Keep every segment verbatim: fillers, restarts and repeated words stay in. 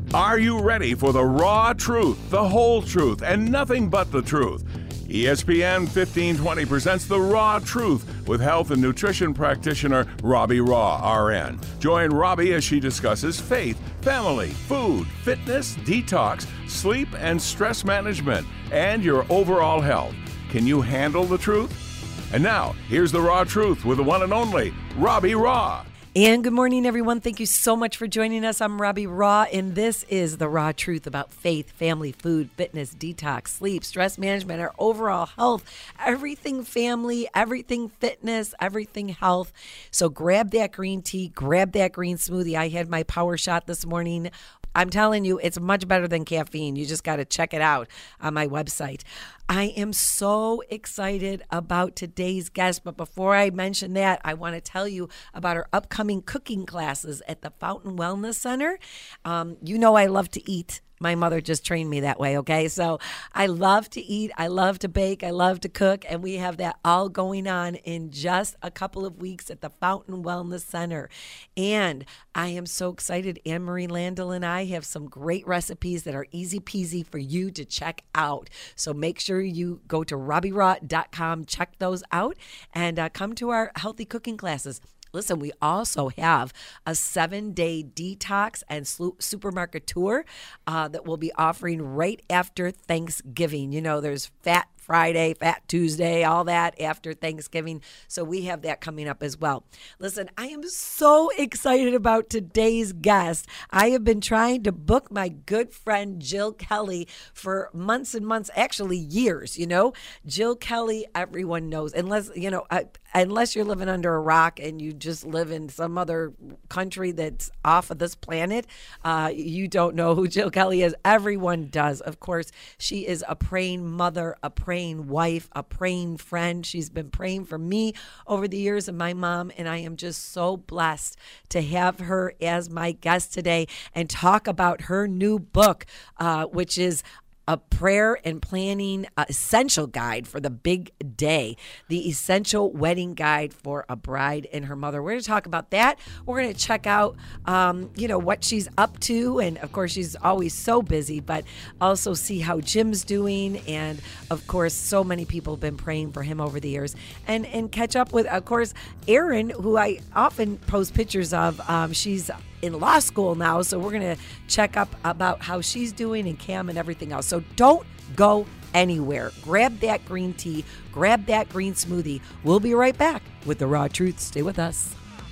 Are you ready for the raw truth, the whole truth, and nothing but the truth? E S P N fifteen twenty presents The Raw Truth with health and nutrition practitioner Robbie Raugh, R N. Join Robbie as she discusses faith, family, food, fitness, detox, sleep, and stress management, and your overall health. Can you handle the truth? And now, here's The Raw Truth with the one and only Robbie Raugh. And good morning, everyone. Thank you so much for joining us. I'm Robbie Raugh, and this is The Raw Truth about faith, family, food, fitness, detox, sleep, stress management, our overall health, everything family, everything fitness, everything health. So grab that green tea, grab that green smoothie. I had my power shot this morning. I'm telling you, it's much better than caffeine. You just got to check it out on my website. I am so excited about today's guest, but before I mention that, I want to tell you about our upcoming cooking classes at the Fountain Wellness Center. Um, you know I love to eat. My mother just trained me that way, okay? So I love to eat, I love to bake, I love to cook, and we have that all going on in just a couple of weeks at the Fountain Wellness Center. And I am so excited. Anne-Marie Landel and I have some great recipes that are easy peasy for you to check out. So make sure you go to robbie raugh dot com, check those out, and uh, come to our healthy cooking classes. Listen, we also have a seven-day detox and supermarket tour uh, that we'll be offering right after Thanksgiving. You know, there's Fat Friday, Fat Tuesday, all that after Thanksgiving. So we have that coming up as well. Listen, I am so excited about today's guest. I have been trying to book my good friend Jill Kelly for months and months, actually years, you know. Jill Kelly, everyone knows, unless, you know, uh, unless you're living under a rock and you just live in some other country that's off of this planet, uh, you don't know who Jill Kelly is. Everyone does. Of course, she is a praying mother, a praying wife, a praying friend. She's been praying for me over the years and my mom, and I am just so blessed to have her as my guest today and talk about her new book, uh, which is A Prayer and Planning Essential Guide for the Big Day, the Essential Wedding Guide for a Bride and Her Mother. We're going to talk about that. We're going to check out, um, you know, what she's up to. And, of course, she's always so busy, but also see how Jim's doing. And, of course, so many people have been praying for him over the years. And, and catch up with, of course, Erin, who I often post pictures of. Um, she's in law school now, so we're going to check up about how she's doing and Cam and everything else. So don't go anywhere. Grab that green tea, grab that green smoothie. We'll be right back with The Raw Truth. Stay with us.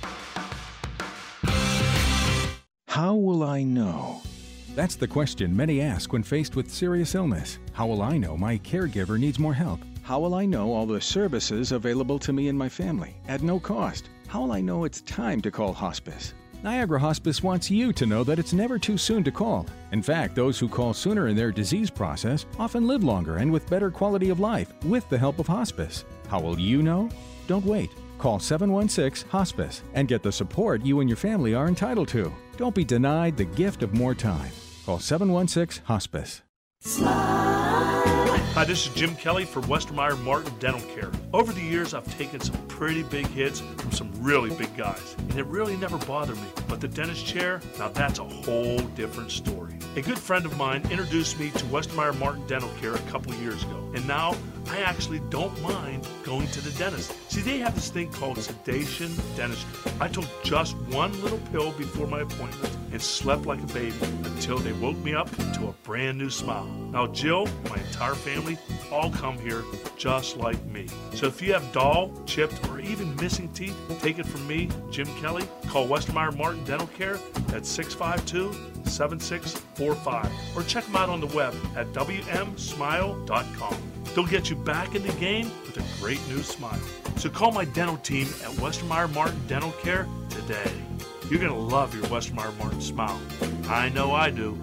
How will I know? That's the question many ask when faced with serious illness. How will I know my caregiver needs more help? How will I know all the services available to me and my family at no cost? How will I know it's time to call hospice? Niagara Hospice wants you to know that it's never too soon to call. In fact, those who call sooner in their disease process often live longer and with better quality of life with the help of hospice. How will you know? Don't wait. Call seven one six HOSPICE and get the support you and your family are entitled to. Don't be denied the gift of more time. Call seven one six HOSPICE. Hi, this is Jim Kelly for Westermeyer Martin Dental Care. Over the years, I've taken some pretty big hits from some really big guys, and it really never bothered me. But the dentist chair, now that's a whole different story. A good friend of mine introduced me to Westermeyer Martin Dental Care a couple of years ago, and now I actually don't mind going to the dentist. See, they have this thing called sedation dentistry. I took just one little pill before my appointment and slept like a baby until they woke me up to a brand new smile. Now, Jill and my entire family all come here just like me. So if you have dull, chipped, or even missing teeth, take it from me, Jim Kelly. Call Westermeyer Martin Dental Care at six five two, seven six four five or check them out on the web at w m smile dot com. They'll get you back in the game with a great new smile. So call my dental team at Westermeyer Martin Dental Care today. You're going to love your Westermeyer Martin smile. I know I do.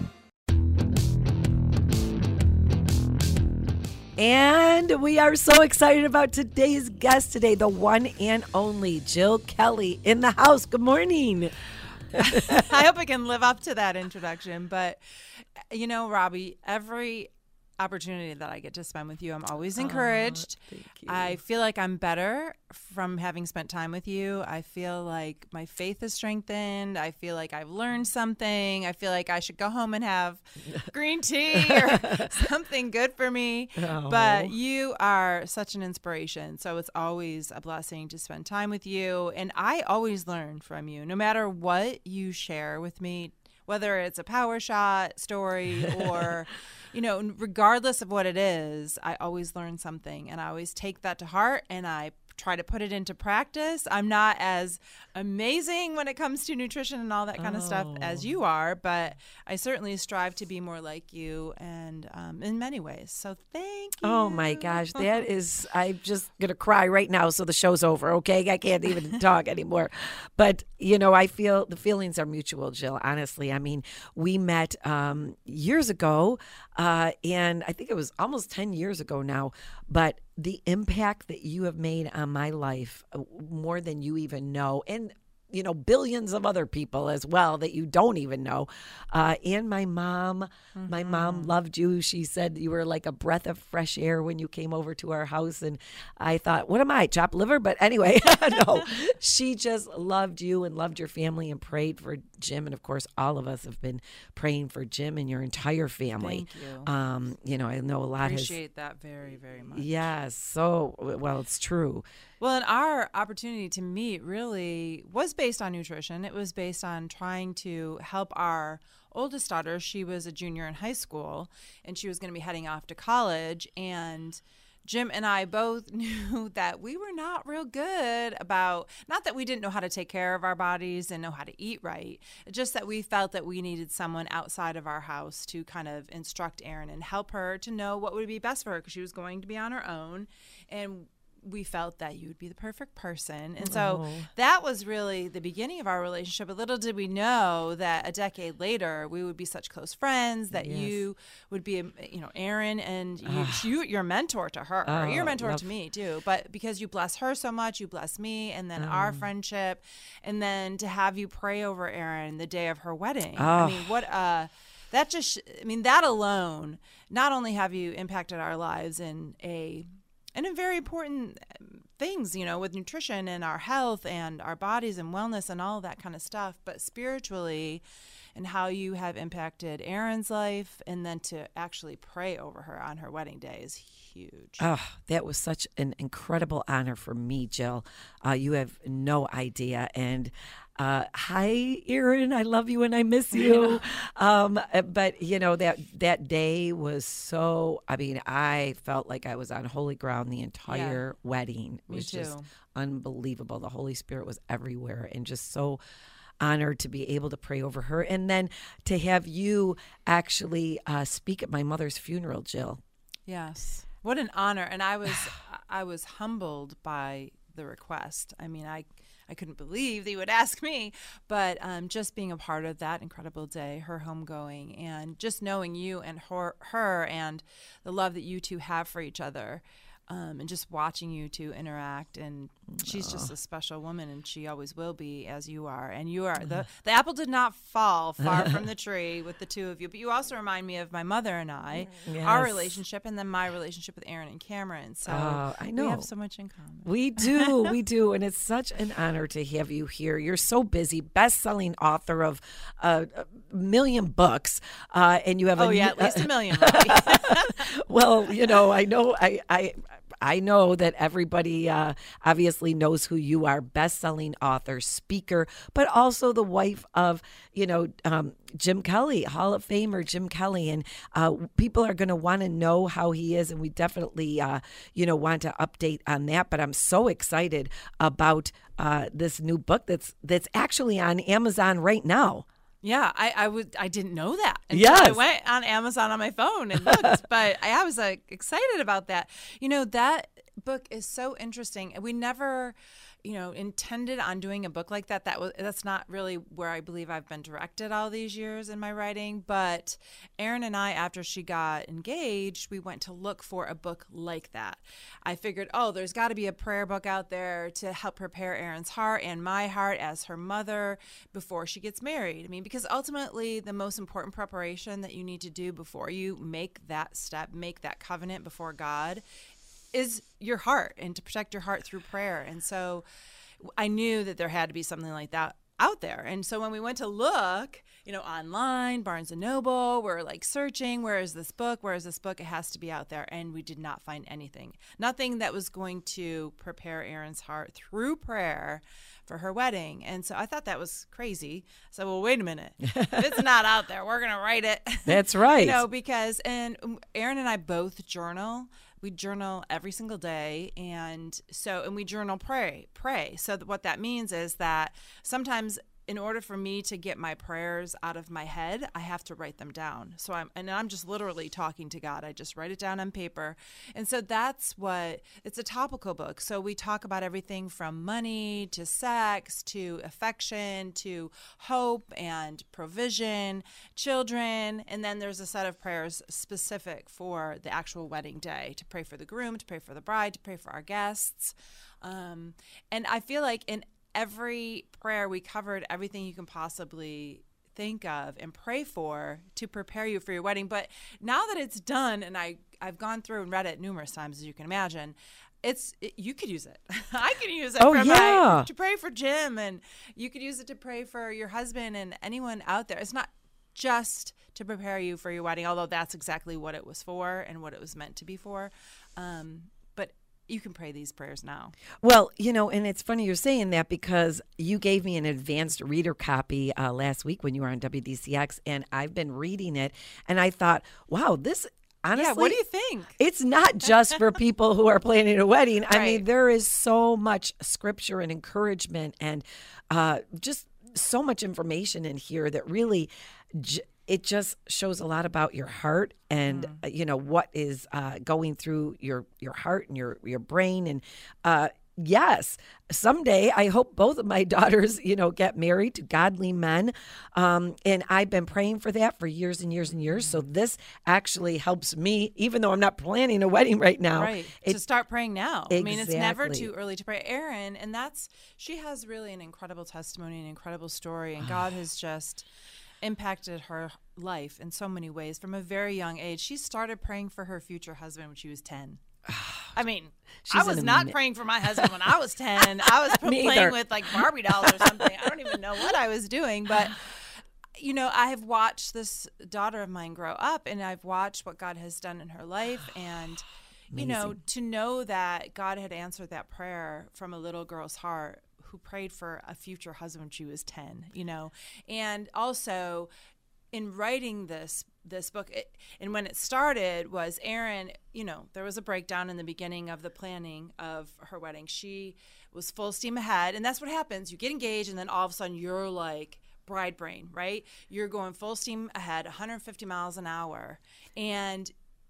And we are so excited about today's guest today, the one and only Jill Kelly in the house. Good morning. I hope I can live up to that introduction. But, you know, Robbie, every opportunity that I get to spend with you. I'm always encouraged. Oh, thank you. I feel like I'm better from having spent time with you. I feel like my faith is strengthened. I feel like I've learned something. I feel like I should go home and have green tea or something good for me. Oh. But you are such an inspiration. So it's always a blessing to spend time with you. And I always learn from you, no matter what you share with me, whether it's a power shot story or, you know, regardless of what it is, I always learn something, and I always take that to heart, and I try to put it into practice. I'm not as amazing when it comes to nutrition and all that kind of stuff as you are, but I certainly strive to be more like you, and um, in many ways. So thank you. Oh my gosh, that is, I'm just going to cry right now. So the show's over. Okay. I can't even talk anymore. But, you know, I feel the feelings are mutual, Jill, honestly. I mean, we met um, years ago uh, and I think it was almost ten years ago now, but the impact that you have made on my life, uh, more than you even know. And you know, billions of other people as well that you don't even know. Uh, and my mom, mm-hmm. my mom loved you. She said you were like a breath of fresh air when you came over to our house. And I thought, what am I, chopped liver? But anyway, no, she just loved you and loved your family and prayed for Jim. And of course, all of us have been praying for Jim and your entire family. Thank you. Um, you know, I know a lot has. Appreciate that very, very much. Yes. So, well, it's true. Well, and our opportunity to meet really was based on nutrition. It was based on trying to help our oldest daughter. She was a junior in high school, and she was going to be heading off to college. And Jim and I both knew that we were not real good about, not that we didn't know how to take care of our bodies and know how to eat right, just that we felt that we needed someone outside of our house to kind of instruct Erin and help her to know what would be best for her, because she was going to be on her own. And we felt that you would be the perfect person. And so oh. that was really the beginning of our relationship. But little did we know that a decade later, we would be such close friends, that yes. you would be, you know, Erin, and you, uh, you, you're mentor to her. Oh, you're a mentor love. to me, too. But because you bless her so much, you bless me, and then um. our friendship, and then to have you pray over Erin the day of her wedding. Oh. I mean, what a... That just, I mean, that alone, not only have you impacted our lives in a... And in very important things, you know, with nutrition and our health and our bodies and wellness and all of that kind of stuff, but spiritually, and how you have impacted Erin's life, and then to actually pray over her on her wedding day is huge. Oh, that was such an incredible honor for me, Jill. Uh, you have no idea. And uh, hi, Erin, I love you and I miss you. um, but, you know, that that day was so, I mean, I felt like I was on holy ground the entire yeah. wedding. It was me too. Just unbelievable. The Holy Spirit was everywhere, and just so honored to be able to pray over her, and then to have you actually uh, speak at my mother's funeral, Jill. Yes, what an honor! And I was, I was humbled by the request. I mean, I, I couldn't believe that you would ask me, but um, just being a part of that incredible day, her homegoing, and just knowing you and her, her, and the love that you two have for each other. Um, and just watching you two interact, and she's just a special woman, and she always will be, as you are. And you are the the apple did not fall far from the tree with the two of you. But you also remind me of my mother and I, yes. our relationship, and then my relationship with Erin and Cameron. So uh, I know we have so much in common. We do, we do, and it's such an honor to have you here. You're so busy, best-selling author of uh, a million books, uh, and you have oh a yeah, new, at least a million. Well, you know, I know, I. I I know that everybody uh, obviously knows who you are, best-selling author, speaker, but also the wife of, you know, um, Jim Kelly, Hall of Famer Jim Kelly. And uh, people are going to want to know how he is, and we definitely, uh, you know, want to update on that. But I'm so excited about uh, this new book that's that's actually on Amazon right now. Yeah, I, I would I didn't know that until yes. I went on Amazon on my phone and looked, but I, I was like excited about that. You know, that book is so interesting. We never, you know, intended on doing a book like that. That was that's not really where I believe I've been directed all these years in my writing. But Erin and I, after she got engaged, we went to look for a book like that. I figured, oh, there's got to be a prayer book out there to help prepare Erin's heart and my heart as her mother before she gets married. I mean, because ultimately the most important preparation that you need to do before you make that step, make that covenant before God, is your heart, and to protect your heart through prayer. And so I knew that there had to be something like that out there. And so when we went to look, you know, online, Barnes and Noble, we're like searching, where is this book? Where is this book? It has to be out there. And we did not find anything. Nothing that was going to prepare Erin's heart through prayer for her wedding. And so I thought that was crazy. So, well, wait a minute. If it's not out there, we're going to write it. That's right. You know, because, and Erin and I both journal. We journal every single day, and so and we journal pray, pray. So that what that means is that sometimes, in order for me to get my prayers out of my head, I have to write them down. So I'm and I'm just literally talking to God. I just write it down on paper, and so that's what it's a topical book. So we talk about everything from money to sex to affection to hope and provision, children, and then there's a set of prayers specific for the actual wedding day, to pray for the groom, to pray for the bride, to pray for our guests, um, and I feel like in every prayer, we covered everything you can possibly think of and pray for to prepare you for your wedding. But now that it's done, and I, I've gone through and read it numerous times, as you can imagine, it's it, you could use it. I can use it oh, for yeah. my, to pray for Jim, and you could use it to pray for your husband and anyone out there. It's not just to prepare you for your wedding, although that's exactly what it was for and what it was meant to be for. Um, but you can pray these prayers now. Well, you know, and it's funny you're saying that, because you gave me an advanced reader copy uh, last week when you were on W D C X, and I've been reading it, and I thought, wow, this honestly, yeah, what do you think? It's not just for people who are planning a wedding. I Right. mean, there is so much scripture and encouragement and uh, just so much information in here that really j- it just shows a lot about your heart and, mm. uh, you know, what is uh, going through your, your heart and your, your brain. And uh, yes, someday I hope both of my daughters, you know, get married to godly men. Um, and I've been praying for that for years and years and years. So this actually helps me, even though I'm not planning a wedding right now. Right. It, to start praying now. Exactly. I mean, it's never too early to pray. Erin, and that's, she has really an incredible testimony, an incredible story. And God has just impacted her life in so many ways from a very young age. She started praying for her future husband when she was ten. I mean, She's I was an not ama- praying for my husband when I was ten. I was Me playing either. with like Barbie dolls or something. I don't even know what I was doing, but you know, I have watched this daughter of mine grow up, and I've watched what God has done in her life, and you know, Amazing. to know that God had answered that prayer from a little girl's heart who prayed for a future husband when she was ten, you know, and also in writing this this book, it, and when it started was Erin, you know, there was a breakdown in the beginning of the planning of her wedding. She was full steam ahead, and that's what happens. You get engaged, and then all of a sudden you're like bride brain, right? You're going full steam ahead, one hundred fifty miles an hour, and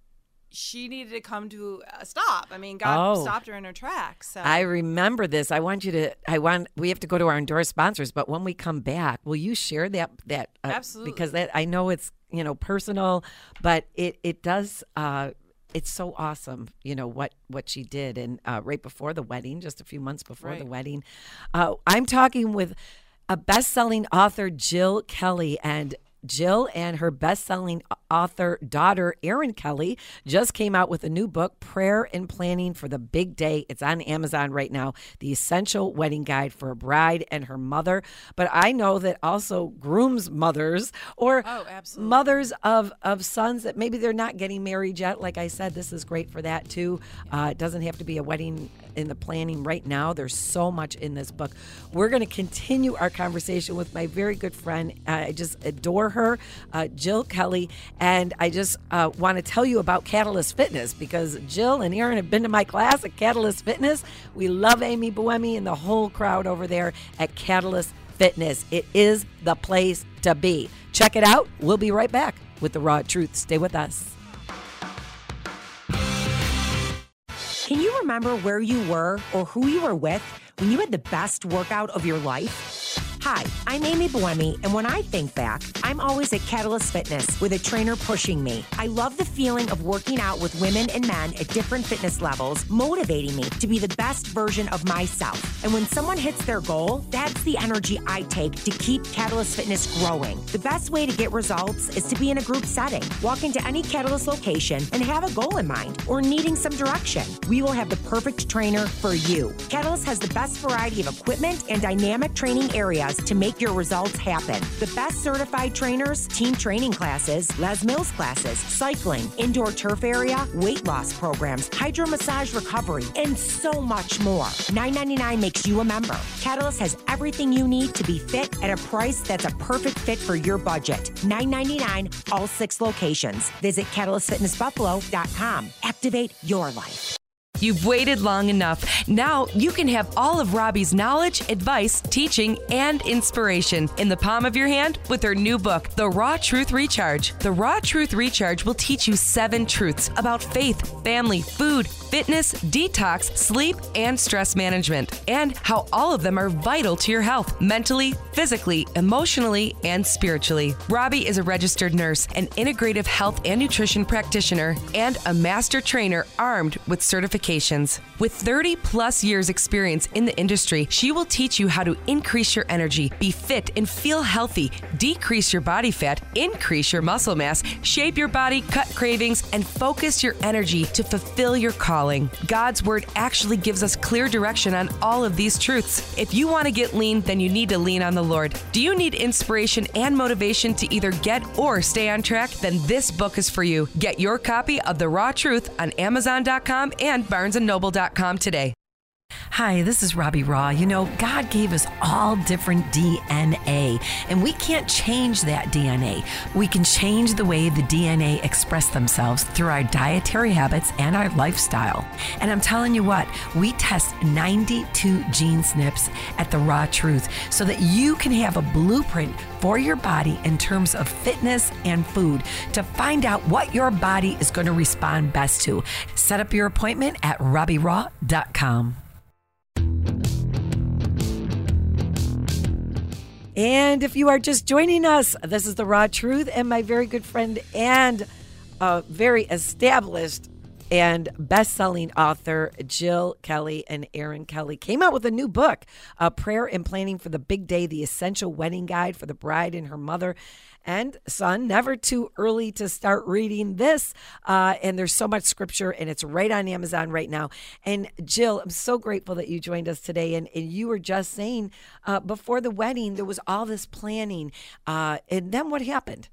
she needed to come to a stop. I mean, God Oh. stopped her in her tracks. So. I remember this. I want you to, I want, we have to go to our endorsed sponsors, but when we come back, will you share that, that, uh, Absolutely. because that, I know it's, you know, personal, but it, it does, uh, it's so awesome, you know, what, what she did. And uh, right before the wedding, just a few months before Right. the wedding, uh, I'm talking with a best-selling author, Jill Kelly, and Jill and her best-selling author daughter, Erin Kelly, just came out with a new book, Prayer and Planning for the Big Day. It's on Amazon right now, The Essential Wedding Guide for a Bride and Her Mother. But I know that also grooms' mothers or Oh, absolutely. mothers of, of sons that maybe they're not getting married yet. Like I said, this is great for that too. Uh, it doesn't have to be a wedding in the planning right now. There's so much in this book. We're going to continue our conversation with my very good friend. Uh, I just adore her, uh, Jill Kelly. And I just uh, want to tell you about Catalyst Fitness, because Jill and Erin have been to my class at Catalyst Fitness. We love Amy Boemi and the whole crowd over there at Catalyst Fitness. It is the place to be. Check it out. We'll be right back with the Raw Truth. Stay with us. Can you remember where you were or who you were with when you had the best workout of your life? Hi, I'm Amy Buemi, and when I think back, I'm always at Catalyst Fitness with a trainer pushing me. I love the feeling of working out with women and men at different fitness levels, motivating me to be the best version of myself. And when someone hits their goal, that's the energy I take to keep Catalyst Fitness growing. The best way to get results is to be in a group setting. Walk into any Catalyst location and have a goal in mind or needing some direction. We will have the perfect trainer for you. Catalyst has the best variety of equipment and dynamic training areas to make your results happen. The best certified trainers, team training classes, Les Mills classes, cycling, indoor turf area, weight loss programs, hydro massage recovery, and so much more. nine ninety-nine makes you a member. Catalyst has everything you need to be fit at a price that's a perfect fit for your budget. nine ninety-nine, all six locations. Visit catalyst fitness buffalo dot com. Activate your life. You've waited long enough. Now you can have all of Robbie's knowledge, advice, teaching, and inspiration in the palm of your hand with her new book, The Raw Truth Recharge. The Raw Truth Recharge will teach you seven truths about faith, family, food, fitness, detox, sleep, and stress management, and how all of them are vital to your health, mentally, physically, emotionally, and spiritually. Robbie is a registered nurse, an integrative health and nutrition practitioner, and a master trainer armed with certifications. With thirty plus years experience in the industry, she will teach you how to increase your energy, be fit and feel healthy, decrease your body fat, increase your muscle mass, shape your body, cut cravings, and focus your energy to fulfill your calling. God's word actually gives us clear direction on all of these truths. If you want to get lean, then you need to lean on the Lord. Do you need inspiration and motivation to either get or stay on track? Then this book is for you. Get your copy of The Raw Truth on amazon dot com and barnes and noble dot com today. Hi, this is Robbie Raw. You know, God gave us all different D N A, and we can't change that D N A. We can change the way the D N A express themselves through our dietary habits and our lifestyle. And I'm telling you what, we test ninety-two gene S N Ps at The Raw Truth so that you can have a blueprint for your body in terms of fitness and food to find out what your body is going to respond best to. Set up your appointment at robbie raw dot com. And if you are just joining us, this is The Raw Truth, and my very good friend and uh, very established and best-selling author Jill Kelly and Aaron Kelly came out with a new book, uh, Prayer and Planning for the Big Day, the Essential Wedding Guide for the Bride and Her Mother and Son. Never too early to start reading this. Uh, and there's so much scripture, and it's right on Amazon right now. And Jill, I'm so grateful that you joined us today. And, and you were just saying uh, before the wedding, there was all this planning. Uh, and then what happened?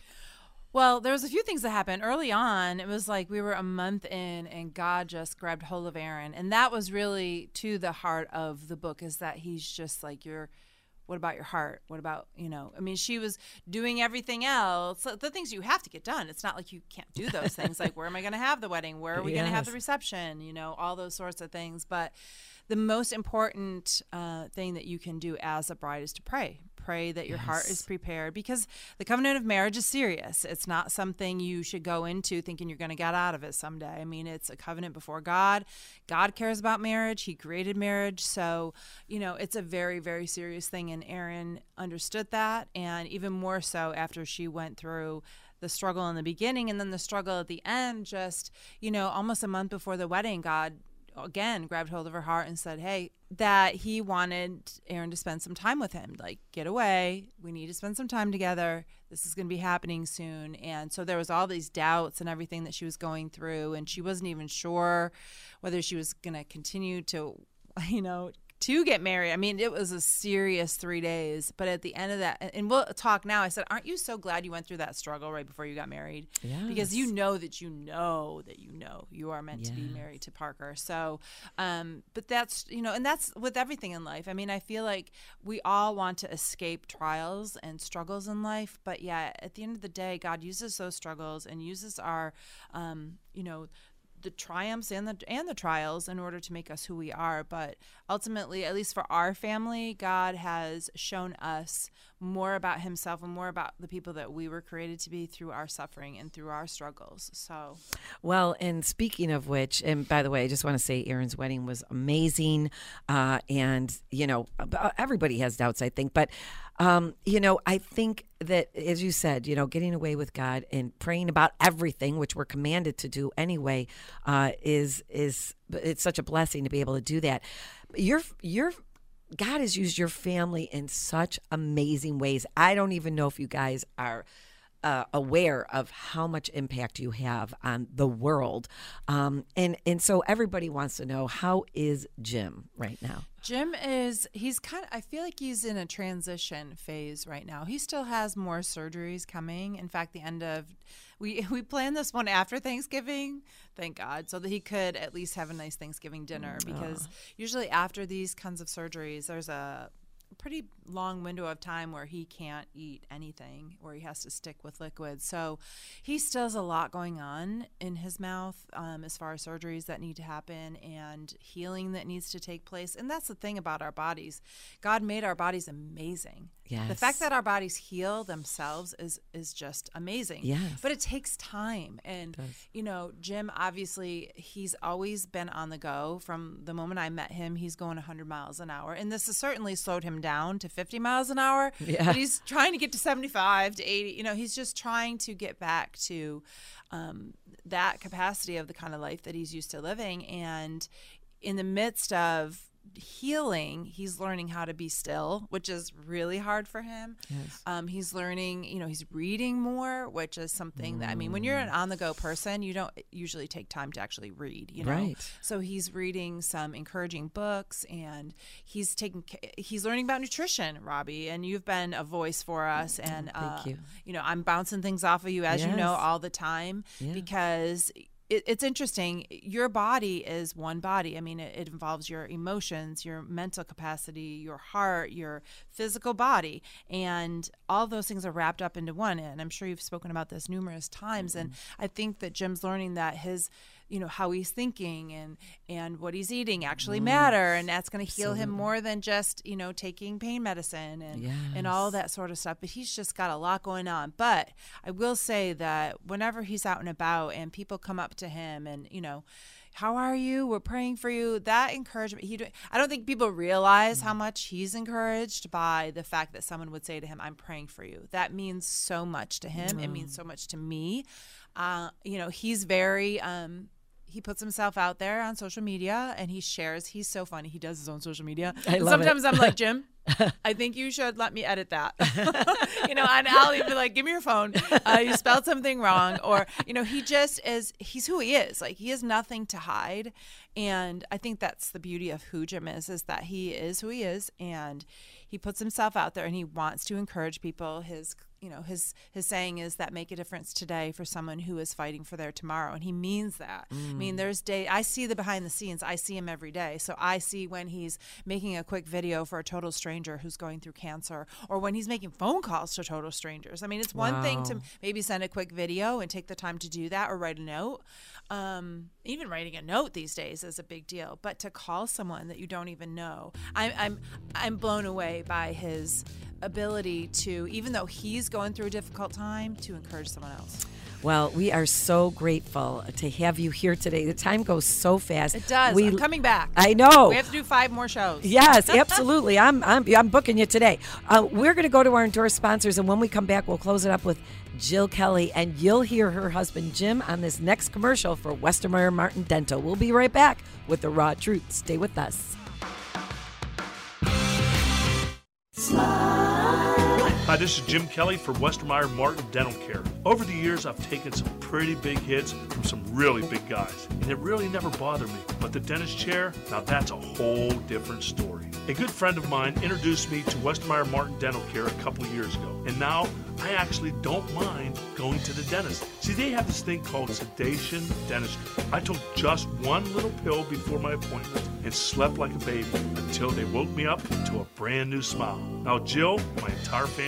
Well, there was a few things that happened early on. It was like we were a month in and God just grabbed hold of Aaron. And that was really to the heart of the book, is that he's just like, you're, what about your heart? What about, you know, I mean, she was doing everything else, the things you have to get done. It's not like you can't do those things. Like, where am I going to have the wedding? Where are we yes. going to have the reception? You know, all those sorts of things. But the most important uh, thing that you can do as a bride is to pray. Pray that your yes. heart is prepared, because the covenant of marriage is serious. It's not something you should go into thinking you're going to get out of it someday. I mean, it's a covenant before God. God cares about marriage. He created marriage. So, you know, it's a very, very serious thing. And Erin understood that. And even more so after she went through the struggle in the beginning and then the struggle at the end, just, you know, almost a month before the wedding, God again grabbed hold of her heart and said, hey, that he wanted Aaron to spend some time with him. Like, get away. We need to spend some time together. This is going to be happening soon. And so there was all these doubts and everything that she was going through, and she wasn't even sure whether she was going to continue to, you know, to get married. I mean, it was a serious three days. But at the end of that, and we'll talk now, I said, aren't you so glad you went through that struggle right before you got married? Yes. Because you know that you know that you know you are meant yes. to be married to Parker. So, um, but that's, you know, and that's with everything in life. I mean, I feel like we all want to escape trials and struggles in life. But yeah, at the end of the day, God uses those struggles and uses our, um, you know, the triumphs and the and the trials in order to make us who we are. But ultimately, at least for our family, God has shown us more about himself and more about the people that we were created to be through our suffering and through our struggles. So, well, and speaking of which, and by the way, I just want to say Aaron's wedding was amazing. Uh, and, you know, everybody has doubts, I think. But, um, you know, I think that, as you said, you know, getting away with God and praying about everything, which we're commanded to do anyway, uh, is, is it's such a blessing to be able to do that. You're, you're, God has used your family in such amazing ways. I don't even know if you guys are uh, aware of how much impact you have on the world. Um, and, and so everybody wants to know, how is Jim right now? Jim is, he's kind of, I feel like he's in a transition phase right now. He still has more surgeries coming. In fact, the end of, we we planned this one after Thanksgiving, thank God, so that he could at least have a nice Thanksgiving dinner, because usually after these kinds of surgeries, there's a pretty long window of time where he can't eat anything, where he has to stick with liquids. So he still has a lot going on in his mouth um, as far as surgeries that need to happen and healing that needs to take place. And that's the thing about our bodies. God made our bodies amazing. Yes. The fact that our bodies heal themselves is is just amazing. Yes. But it takes time. And, you know, Jim, obviously, he's always been on the go. From the moment I met him, he's going one hundred miles an hour. And this has certainly slowed him down to fifty miles an hour. Yeah. But he's trying to get to seventy-five to eighty. You know, he's just trying to get back to um, that capacity of the kind of life that he's used to living. And in the midst of healing, he's learning how to be still, which is really hard for him. Yes. Um, he's learning, you know, he's reading more, which is something mm. that, I mean, when you're an on-the-go person, you don't usually take time to actually read, you know? Right. So he's reading some encouraging books, and he's taking, he's learning about nutrition, Robbie, and you've been a voice for us. And, Thank uh, you. you know, I'm bouncing things off of you, as Yes. you know, all the time, Yeah. because It, it's interesting. Your body is one body. I mean, it, it involves your emotions, your mental capacity, your heart, your physical body, and all those things are wrapped up into one. And I'm sure you've spoken about this numerous times. Mm-hmm. And I think that Jim's learning that his, you know, how he's thinking and and what he's eating actually mm. matter, and that's going to heal Absolutely. him more than just, you know, taking pain medicine and yes. and all that sort of stuff. But he's just got a lot going on. But I will say that whenever he's out and about and people come up to him and, you know, how are you? We're praying for you. That encouragement. He, I don't think people realize how much he's encouraged by the fact that someone would say to him, "I'm praying for you." That means so much to him. Mm. It means so much to me. Uh, you know, he's very. Um, He puts himself out there on social media, and he shares. He's so funny. He does his own social media. I love Sometimes it. I'm like, Jim, I think you should let me edit that. You know, and I'll even be like, give me your phone. Uh, you spelled something wrong. Or, you know, he just is, he's who he is. Like, he has nothing to hide. And I think that's the beauty of who Jim is, is that he is who he is. And he puts himself out there, and he wants to encourage people. His You know, his his saying is that make a difference today for someone who is fighting for their tomorrow. And he means that. Mm. I mean, there's day, I see the behind the scenes. I see him every day. So I see when he's making a quick video for a total stranger who's going through cancer, or when he's making phone calls to total strangers. I mean, it's one wow. thing to maybe send a quick video and take the time to do that, or write a note. Um, even writing a note these days is a big deal. But to call someone that you don't even know, I'm I'm I'm blown away by his ability to, even though he's going through a difficult time, to encourage someone else. Well, we are so grateful to have you here today. The time goes so fast. It does. We, I'm coming back. I know. We have to do five more shows. Yes, absolutely. I'm I'm I'm booking you today. Uh, we're going to go to our endorsed sponsors, and when we come back, we'll close it up with Jill Kelly, and you'll hear her husband Jim on this next commercial for Westermeyer Martin Dental. We'll be right back with the Raw Truth. Stay with us. Hi, this is Jim Kelly for Westermeyer Martin Dental Care. Over the years, I've taken some pretty big hits from some really big guys, and it really never bothered me. But the dentist chair, now that's a whole different story. A good friend of mine introduced me to Westermeyer Martin Dental Care a couple years ago, and now I actually don't mind going to the dentist. See, they have this thing called sedation dentistry. I took just one little pill before my appointment and slept like a baby until they woke me up to a brand new smile. Now, Jill, my entire family,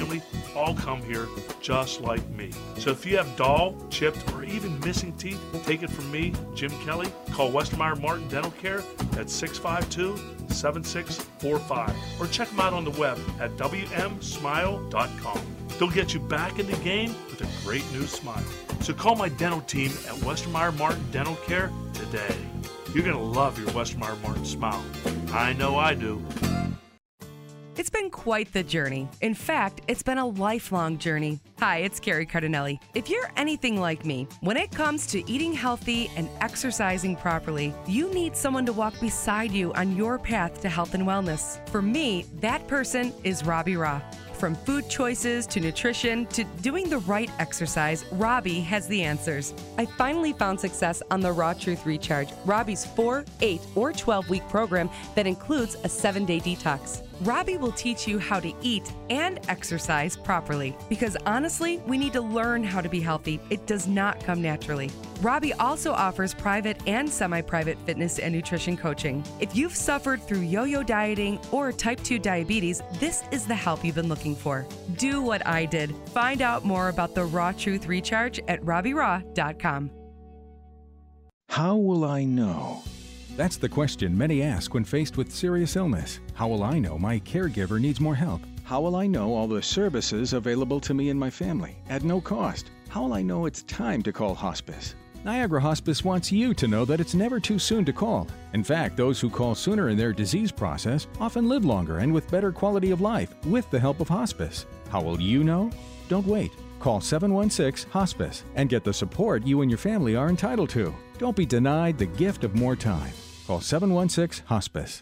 all come here just like me. So if you have dull, chipped, or even missing teeth, take it from me, Jim Kelly. Call Westermeyer Martin Dental Care at six five two, seven six four five or check them out on the web at w m smile dot com. They'll get you back in the game with a great new smile. So call my dental team at Westermeyer Martin Dental Care today. You're going to love your Westermeyer Martin smile. I know I do. It's been quite the journey. In fact, it's been a lifelong journey. Hi, it's Carrie Cardinelli. If you're anything like me, when it comes to eating healthy and exercising properly, you need someone to walk beside you on your path to health and wellness. For me, that person is Robbie Raw. From food choices to nutrition to doing the right exercise, Robbie has the answers. I finally found success on the Raw Truth Recharge, Robbie's four, eight, or twelve-week program that includes a seven-day detox. Robbie will teach you how to eat and exercise properly because honestly, we need to learn how to be healthy. It does not come naturally. Robbie also offers private and semi-private fitness and nutrition coaching. If you've suffered through yo-yo dieting or type two diabetes, this is the help you've been looking for. Do what I did. Find out more about the Raw Truth Recharge at robbie raw dot com. How will I know? That's the question many ask when faced with serious illness. How will I know my caregiver needs more help? How will I know all the services available to me and my family at no cost? How will I know it's time to call hospice? Niagara Hospice wants you to know that it's never too soon to call. In fact, those who call sooner in their disease process often live longer and with better quality of life with the help of hospice. How will you know? Don't wait. Call seven one six HOSPICE and get the support you and your family are entitled to. Don't be denied the gift of more time. Call seven one six HOSPICE.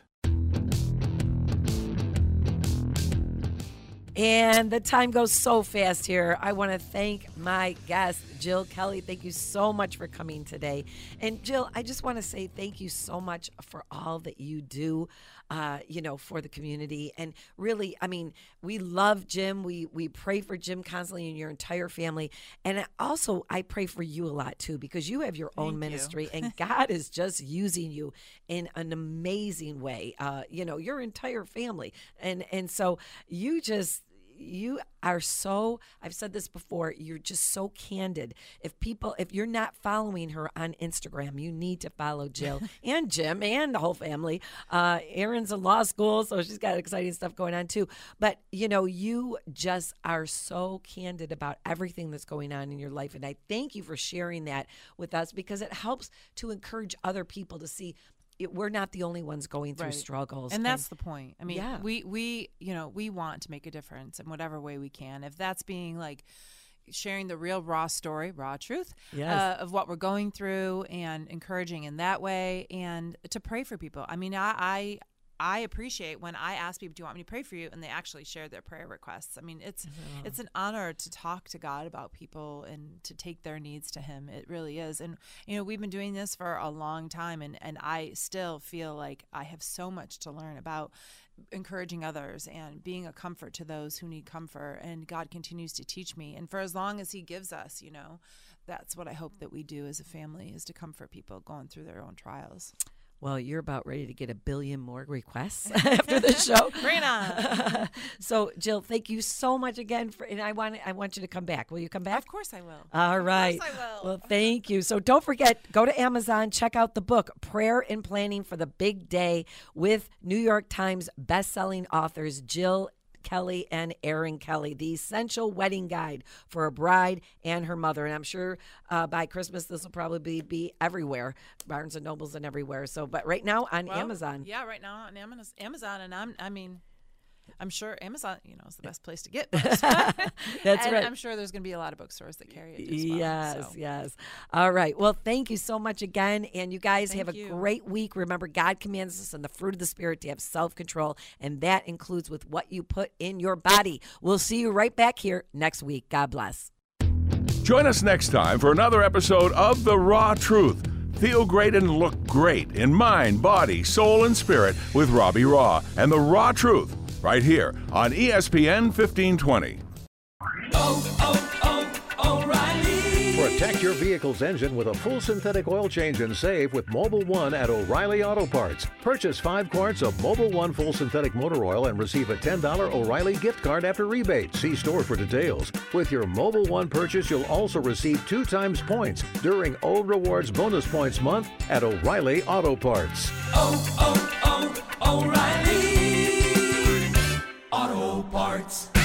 And the time goes so fast here. I want to thank my guest, Jill Kelly. Thank you so much for coming today. And Jill, I just want to say thank you so much for all that you do, uh, you know, for the community. And really, I mean, we love Jim. We we pray for Jim constantly and your entire family. And also, I pray for you a lot, too, because you have your own Thank ministry. you. And God is just using you in an amazing way. Uh, you know, your entire family. And, and so you just... You are so, I've said this before, you're just so candid. If people, if you're not following her on Instagram, you need to follow Jill and Jim and the whole family. Uh, Erin's in law school, so she's got exciting stuff going on too. But, you know, you just are so candid about everything that's going on in your life. And I thank you for sharing that with us because it helps to encourage other people to see It, we're not the only ones going through Right. struggles. And that's the point. I mean, Yeah. we, we, you know, we want to make a difference in whatever way we can. If that's being like sharing the real raw story, raw truth Yes. uh, of what we're going through and encouraging in that way and to pray for people. I mean, I, I, I appreciate when I ask people, do you want me to pray for you? And they actually share their prayer requests. I mean, it's Oh. it's an honor to talk to God about people and to take their needs to him. It really is. And, you know, we've been doing this for a long time, and, and I still feel like I have so much to learn about encouraging others and being a comfort to those who need comfort. And God continues to teach me. And for as long as he gives us, you know, that's what I hope that we do as a family, is to comfort people going through their own trials. Well, you're about ready to get a billion more requests after the show. Bring it on. So, Jill, thank you so much again for, and I want I want you to come back. Will you come back? Of course I will. All right. Of course I will. Well, thank you. So don't forget, go to Amazon, check out the book, Prayer and Planning for the Big Day, with New York Times bestselling authors Jill Kelly and Erin Kelly, the essential wedding guide for a bride and her mother. And I'm sure uh, by Christmas, this will probably be, be everywhere, Barnes and Nobles and everywhere. So, but right now on Well, Amazon. Yeah, right now on Amaz- Amazon. And I'm, I mean, I'm sure Amazon, you know, is the best place to get books. That's and right. I'm sure there's going to be a lot of bookstores that carry it as well. Yes, so. yes. All right. Well, thank you so much again. And you guys Thank have a you. great week. Remember, God commands us in the fruit of the Spirit to have self-control, and that includes with what you put in your body. We'll see you right back here next week. God bless. Join us next time for another episode of The Raw Truth. Feel great and look great in mind, body, soul, and spirit with Robbie Raw and The Raw Truth, right here on E S P N fifteen twenty. Oh, oh, oh, O'Reilly. For a Protect your vehicle's engine with a full synthetic oil change and save with Mobil one at O'Reilly Auto Parts. Purchase five quarts of Mobil one full synthetic motor oil and receive a ten dollars O'Reilly gift card after rebate. See store for details. With your Mobil one purchase, you'll also receive two times points during O Rewards Bonus Points Month at O'Reilly Auto Parts. Oh, oh, oh, O'Reilly Auto Parts.